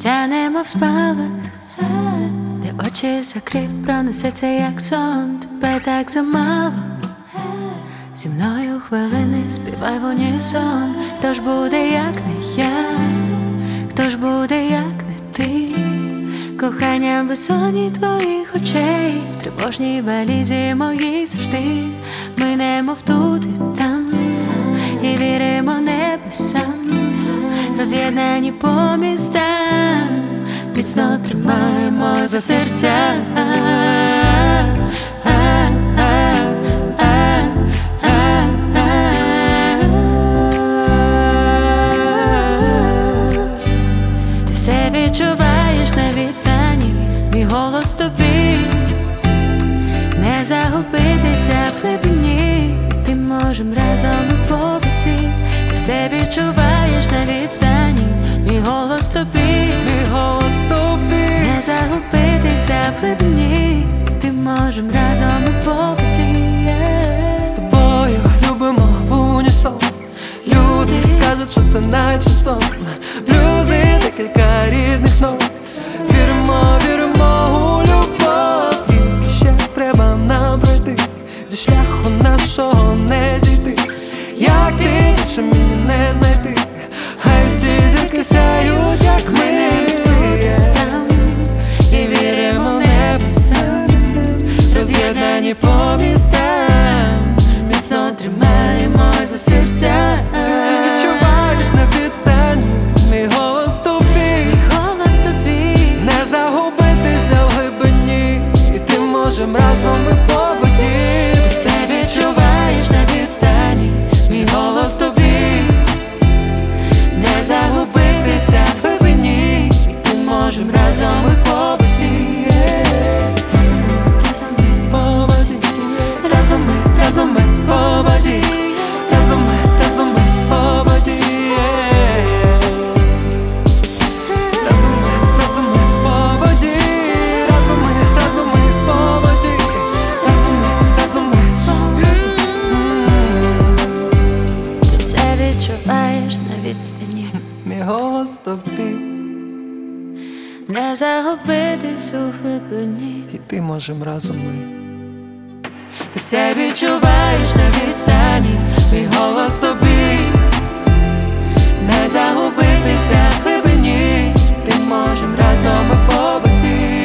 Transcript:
Життя немов спалах, де очі закрив, пронесеться як сон. Тебе так замало, зі мною хвилини співай в унісон. Хто ж буде, як не я, хто ж буде, як не ти? Кохання в безсонні твоїх очей, в тривожній валізі моїй завжди. Ми немов тут і там, і віримо небесам, роз'єднані по містам, міцно тримаємо за серця. Ти все відчуваєш на відстані, мій голос тобі, не загубитися в глибині, і ти можем разом і по воді. Ти все відчуваєш на відстані, мій голос тобі, не загубитися в глибині, і ти можем разом і по воді. З тобою любимо в унісон. Люди скажуть, що це наче сон. Блюзи, декілька рідних нот. Віримо, віримо у любов. Скільки ще треба нам пройти, зі шляху нашого не зійти. Як ти більше мені не знайти, хай всі зірки сяють, як ми. І віримо небесам, роз'єднані по містам, Міцно тримаємо за серця. Ти все відчуваєш на відстані, мій голос тобі, Голос тобі, не загубитися в глибині, і ти можем разом і по воді. ти все відчуваєш на відстані, мій голос тобі, не загубитися в глибині, і ти можем разом і по воді. Разом ми по воді, разом ми по воді. Разом ми по воді, разом ми по воді, разом ми. Ти все відчуваєш на відстані, Мій голос тобі, не загубитись у глибині. і ти можем разом ми. Ти все відчуваєш на відстані, мій голос тобі, не загубитися в глибині, ти можем разом і по воді.